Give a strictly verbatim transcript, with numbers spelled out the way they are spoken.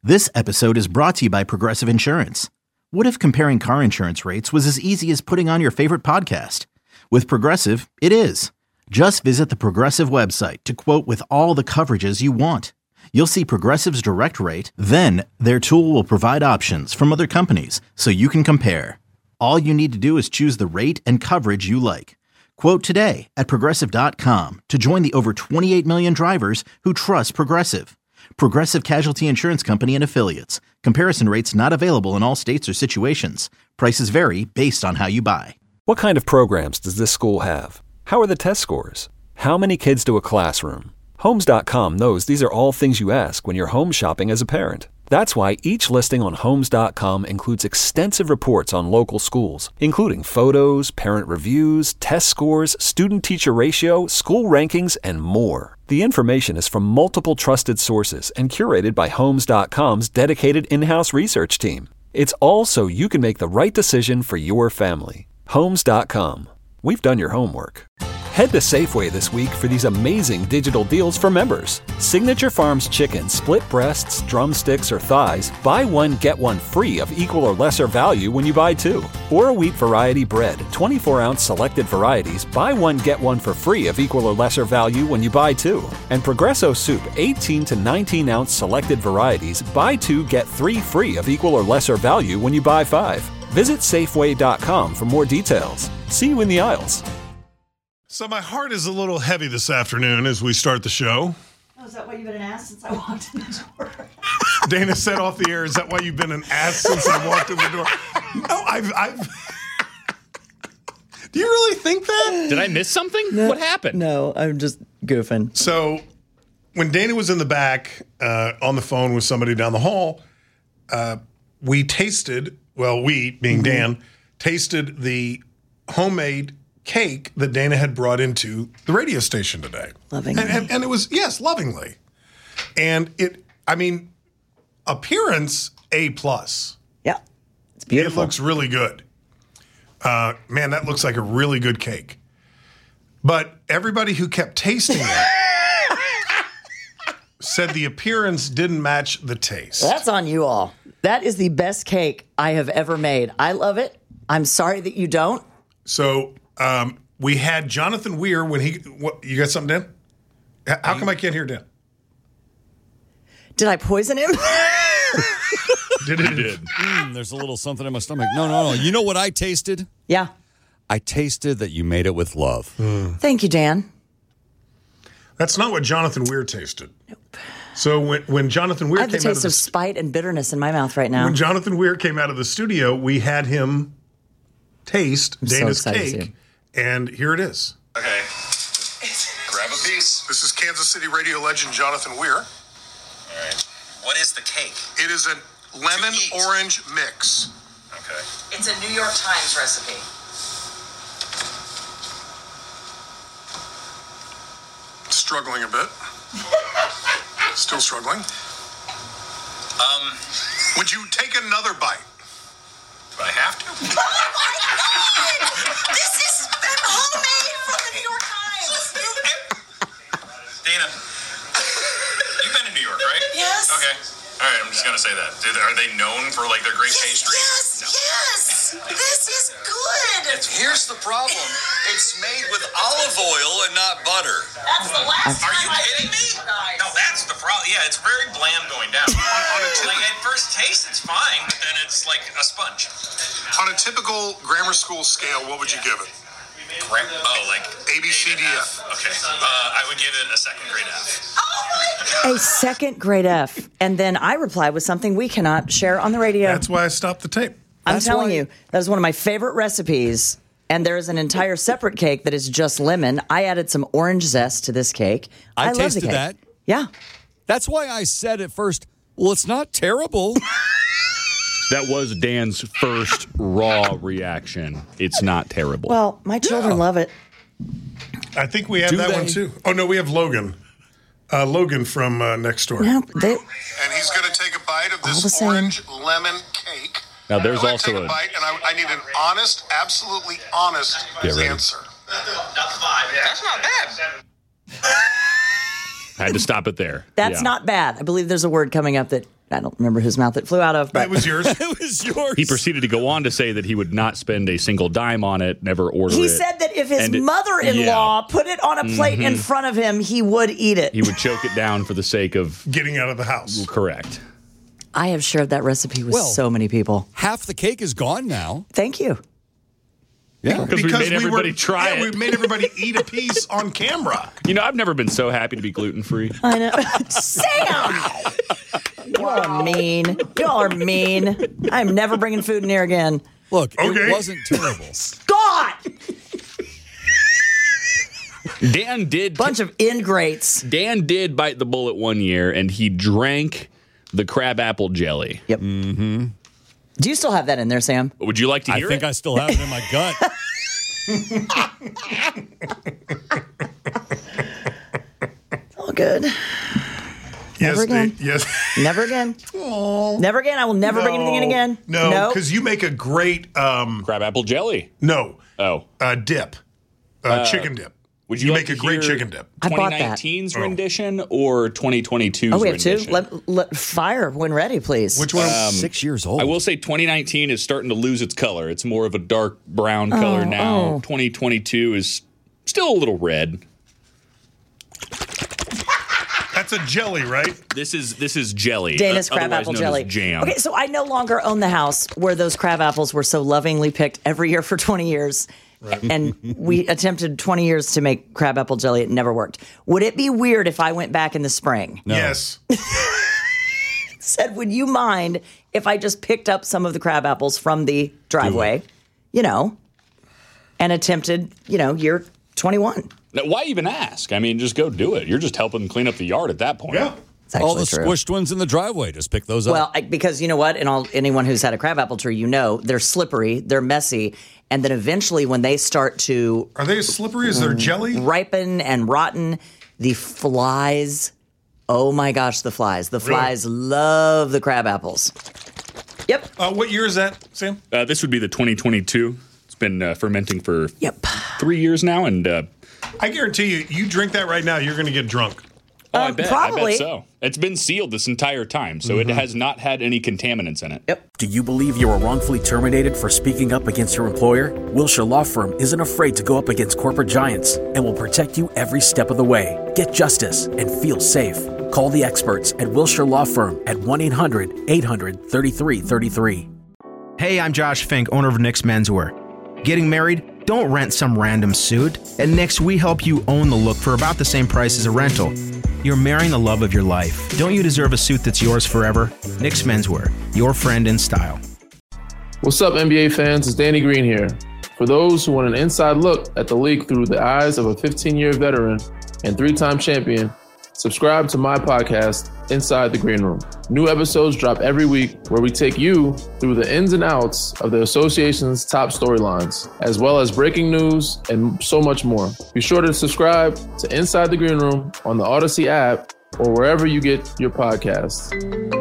This episode is brought to you by Progressive Insurance. What if comparing car insurance rates was as easy as putting on your favorite podcast? With Progressive, it is. Just visit the Progressive website to quote with all the coverages you want. You'll see Progressive's direct rate, then their tool will provide options from other companies so you can compare. All you need to do is choose the rate and coverage you like. Quote today at progressive dot com to join the over twenty-eight million drivers who trust Progressive. Progressive Casualty Insurance Company and Affiliates. Comparison rates not available in all states or situations. Prices vary based on how you buy. What kind of programs does this school have? How are the test scores? How many kids do a classroom? Homes dot com knows these are all things you ask when you're home shopping as a parent. That's why each listing on Homes dot com includes extensive reports on local schools, including photos, parent reviews, test scores, student-teacher ratio, school rankings, and more. The information is from multiple trusted sources and curated by Homes dot com's dedicated in-house research team. It's all so you can make the right decision for your family. Homes dot com. We've done your homework. Head to Safeway this week for these amazing digital deals for members. Signature Farms chicken, split breasts, drumsticks, or thighs, buy one, get one free of equal or lesser value when you buy two. Or a wheat variety bread, twenty-four ounce selected varieties, buy one, get one for free of equal or lesser value when you buy two. And Progresso soup, eighteen to nineteen ounce selected varieties, buy two, get three free of equal or lesser value when you buy five. Visit Safeway dot com for more details. See you in the aisles. So my heart is a little heavy this afternoon as we start the show. Oh, is that why you've been an ass since I walked in the door? Dana said off the air, is that why you've been an ass since I walked in the door? No, I've... I've Do you really think that? Did I miss something? No, what happened? No, I'm just goofing. So when Dana was in the back uh, on the phone with somebody down the hall, uh, we tasted, well, we, being mm-hmm. Dan, tasted the homemade cake that Dana had brought into the radio station today. Lovingly. And, and, and it was, yes, lovingly. And it, I mean, appearance, A plus. Yeah, it's beautiful. It looks really good. Uh, man, that looks like a really good cake. But everybody who kept tasting it said the appearance didn't match the taste. That's on you all. That is the best cake I have ever made. I love it. I'm sorry that you don't. So um, we had Jonathan Weir when he. What, you got something, Dan? How come I can't hear Dan? Did I poison him? Did it? Did. Mm, there's a little something in my stomach. No, no, no. You know what I tasted? Yeah. I tasted that you made it with love. Mm. Thank you, Dan. That's not what Jonathan Weir tasted. Nope. So when, when Jonathan Weir I have came the out taste of, of the, spite and bitterness in my mouth right now. when Jonathan Weir came out of the studio, we had him taste I'm so Dana's excited to see cake, him. and here it is. Okay, grab a piece. This is Kansas City radio legend Jonathan Weir. All right. What is the cake? It is a lemon To eat. orange mix. Okay. It's a New York Times recipe. Struggling a bit. Still struggling. Um, Would you take another bite? do I have to? Oh my God! This is homemade from the New York Times. Dana, you've been to New York, right? Yes. Okay. All right, I'm just gonna say that. Do they- Are they known for like their great Yes, pastry? yes, No. yes. This is good. Here's the problem. It's made with olive oil and not butter. That's the last Are time you I kidding ate me? you guys. No, that's the problem. Yeah, it's very bland going down. on, on a like at first taste, it's fine, but then it's like a sponge. On a typical grammar school scale, what would you give it? Gra- oh, like A, B, C, D, F. Okay, uh, I would give it a second grade F. Oh my God. A second grade F. And then I replied with something we cannot share on the radio. That's why I stopped the tape. I'm That's telling why- you, that is one of my favorite recipes. And there is an entire separate cake that is just lemon. I added some orange zest to this cake. I love the tasted cake. that. Yeah. That's why I said at first, well, it's not terrible. That was Dan's first raw reaction. It's not terrible. Well, my children Yeah. love it. I think we have Do that they? one too. Oh no, we have Logan. Uh, Logan from uh, next door. No, they, And he's going to take a bite of All the this same. orange lemon cake. Now, there's I'm gonna also take a a- bite, and I, I need an honest, absolutely honest Get ready. answer. That's not bad. I had to stop it there. that's Yeah. not bad. I believe there's a word coming up that I don't remember whose mouth it flew out of, but It was yours. It was yours. He proceeded to go on to say that he would not spend a single dime on it, never order he it. said that if his And it- mother-in-law yeah. put it on a plate in front of him, he would eat it. He would choke it down for the sake of Getting out of the house. correct. I have shared that recipe with Well- so many people. Half the cake is gone now. Thank you. Yeah. Because we made everybody were, try yeah, it. we made everybody eat a piece on camera. You know, I've never been so happy to be gluten free. I know. Sam! You all are mean. You all are mean. I'm never bringing food in here again. Look, Okay. it wasn't terrible. God! Dan did Bunch of ingrates. Dan did bite the bullet one year, and he drank the crabapple jelly. Yep. Mm-hmm. Do you still have that in there, Sam? Would you like to I hear think it? I still have it in my gut. Oh, good. Yes, Never again. Dave, yes. Never again. Never again. I will never bring anything in again. No, because you make a great um, crabapple jelly. no Oh. uh, dip, uh, chicken dip. Would you, You like make to a great hear chicken dip. I bought that. twenty nineteen's rendition or twenty twenty-two's Oh, we have two. rendition? Let, let fire when ready, please. Which one? Six years old. I will say twenty nineteen is starting to lose its color. It's more of a dark brown color now. oh. twenty twenty-two is still a little red. That's a jelly, right? This is this is jelly. Dana's uh, crab otherwise apple known jelly. as jam. Okay, so I no longer own the house where those crab apples were so lovingly picked every year for twenty years. And we attempted twenty years to make crab apple jelly. It never worked. Would it be weird if I went back in the spring? Yes. Said, would you mind if I just picked up some of the crab apples from the driveway, you know, and attempted, you know, year twenty-one? Now, why even ask? I mean, just go do it. You're just helping clean up the yard at that point. Yeah. It's actually All the true. squished ones in the driveway. Just pick those up. Well, I, because you know what? And all anyone who's had a crabapple tree, you know, they're slippery, they're messy, and then eventually, when they start to Are they as slippery as their jelly? ripen and rotten, the flies. Oh my gosh, the flies! The flies love the crab apples. Yep. Uh, what year is that, Sam? Uh, this would be the twenty twenty-two. It's been uh, fermenting for Yep. three years now, and uh, I guarantee you, you drink that right now, you're going to get drunk. oh, I Um, bet, I probably. bet so. It's been sealed this entire time, so it has not had any contaminants in it. Yep. Do you believe you were wrongfully terminated for speaking up against your employer? Wilshire Law Firm isn't afraid to go up against corporate giants and will protect you every step of the way. Get justice and feel safe. Call the experts at Wilshire Law Firm at one eight hundred eight hundred thirty-three thirty-three. Hey, I'm Josh Fink, owner of Nick's Menswear. Getting married? Don't rent some random suit. At Nick's, we help you own the look for about the same price as a rental. You're marrying the love of your life. Don't you deserve a suit that's yours forever? Nick's Menswear, your friend in style. What's up, N B A fans? It's Danny Green here. For those who want an inside look at the league through the eyes of a fifteen-year veteran and three-time champion, subscribe to my podcast, Inside the Green Room. New episodes drop every week where we take you through the ins and outs of the association's top storylines, as well as breaking news and so much more. Be sure to subscribe to Inside the Green Room on the Odyssey app or wherever you get your podcasts.